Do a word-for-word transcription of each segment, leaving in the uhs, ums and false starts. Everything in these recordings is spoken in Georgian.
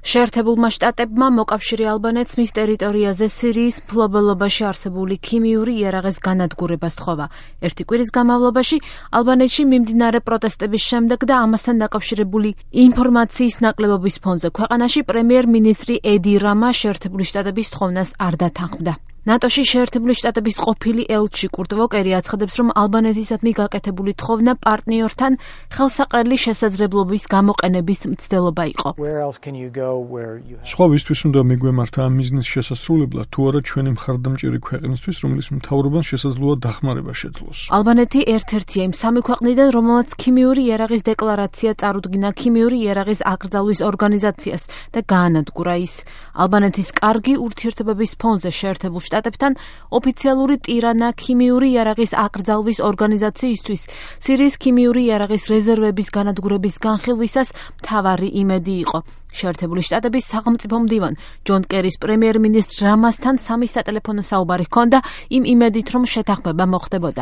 შეერთებულმა შტატებმა მოკავშირე ალბანეთს მის ტერიტორიაზე სირიის მფლობელობაში არსებული ქიმიური იარაღის განადგურება სთხოვა. ერთი კვირის განმავლობაში ალბანეთში მიმდინარე პროტესტების შემდეგ და ამასთან დაკავშირებული ინფორმაციის ნაკლებობის ფონზე ქვეყანაში პრემიერ-მინისტრი ედი რამა შეერთებული შტატების თხოვნას არ დათანხმდა. ნატოში შეერთებული შტატების ყოფილი ელჩი კურტ ვოკერი აცხადებს, რომ ალბანეთისადმი გაკეთებული თხოვნა პარტნიორთან ხელსაყრელი შესაძლებლობის გამოყენების მცდელობა იყო. სხვა ვისთვის უნდა მიგვემართა ამ მიზნის შესასრულებლად, თუ არა ჩვენი მხარდამჭერი ქვეყნისთვის, რომლის მთავრობამ შესაძლოა დახმარება შეძლოს. ალბანეთი ერთ-ერთია იმ სამი ქვეყნიდან, რომელმაც ქიმიური იარაღის დეკლარაცია წარუდგინა ქიმიური იარაღის აკრძალვის ორგანიზაციას და გაანადგურა ის. ალბანეთის კარგი ურთიერთობების ფონზე შეერთებულ შტატებთან ოფიციალური ტირანა ქიმიური იარაღის აკრძალვის ორგანიზაციისთვის სირიის ქიმიური იარაღის რეზერვების განადგურების განხილვისას მთავარი იმედი იყო. შეერთებული შტატების სახელმწიფო მდივან ჯონ კერის პრემიერ-მინისტრ რამასთან სამი სატელეფონო საუბარი ჰქონდა იმ იმედით, რომ შეთანხმება მოხდებოდა.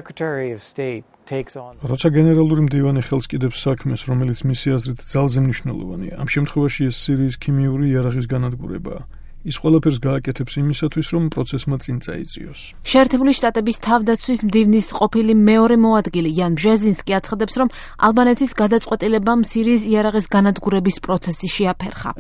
როცა გენერალური მდივანი ხელს კიდებს საქმეს, რომელიც მისი აზრით ძალზე მნიშვნელოვანია, ამ შემთხვევაში ეს სირიის ქიმიური იარაღის განადგურებაა. ის ყველაფერს გააკეთებს იმისათვის, რომ პროცესმა წინ წაიწიოს. შეერთებული შტატების თავდაცვის მდივნის ყოფილი მეორე მოადგილე იან ბჟეზინსკი აცხადებს, რომ ალბანეთის გადაწყვეტილებამ სირიის იარაღის განადგურების პროცესი შეაფერხა.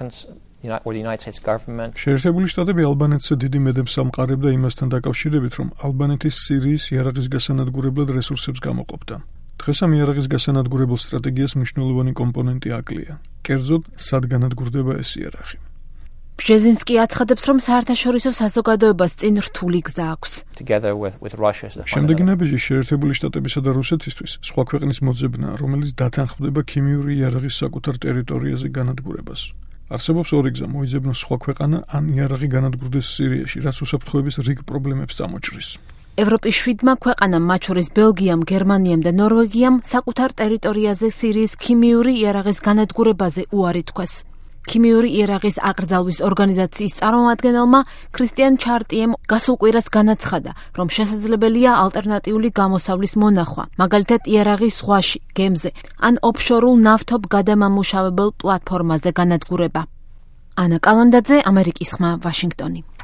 შეერთებული შტატები ალბანეთს დიდი მედებს ამყარებდა იმასთან დაკავშირებით, რომ ალბანეთის სირიის იარაღის გასანადგურებლად რესურსებს გამოყოფდა. დღეს ამ იარაღის გასანადგურებელ სტრატეგიას მნიშვნელოვანი კომპონენტი აკლია. კერძოდ, სად განადგურდება ეს იარაღი. ბჟეზინსკი აცხადებს, რომ საერთაშორისო საზოგადოებას წინ რთული გზა აქვს. შემდეგი ნაბიჯი შეერთებული შტატებისა და რუსეთისთვის სხვა ქვეყნის მოძებნაა, რომელიც დათანხმდება ქიმიური იარაღის საკუთარ ტერიტორიაზე განადგურებას. არსებობს ორი გზა: მოიძებნოს სხვა ქვეყანა, ან იარაღი განადგურდეს სირიაში, რაც უსაფრთხოების რიგ პრობლემებს წამოჭრის. ევროპის შვიდმა ქვეყანამ, მათ შორის ბელგიამ, გერმანიამ და ნორვეგიამ, საკუთარ ტერიტორიაზე სირიის ქიმიური იარაღის განადგურებაზე უარი თქვეს. ქიმიური იარაღის აკრძალვის ორგანიზაციის წარმომადგენელმა ქრისტიან ჩარტიემ გასულ კვირას განაცხადა, რომ შესაძლებელია ალტერნატიული გამოსავლის მონახვა, მაგალითად იარაღის ზღვაში, გემზე, ან ოფშორულ ნავთობ გადამამუშავებელ პლატფორმაზე განადგურება. ანა კალანდაძე, ამერიკის ხმა, ვაშინგტონი.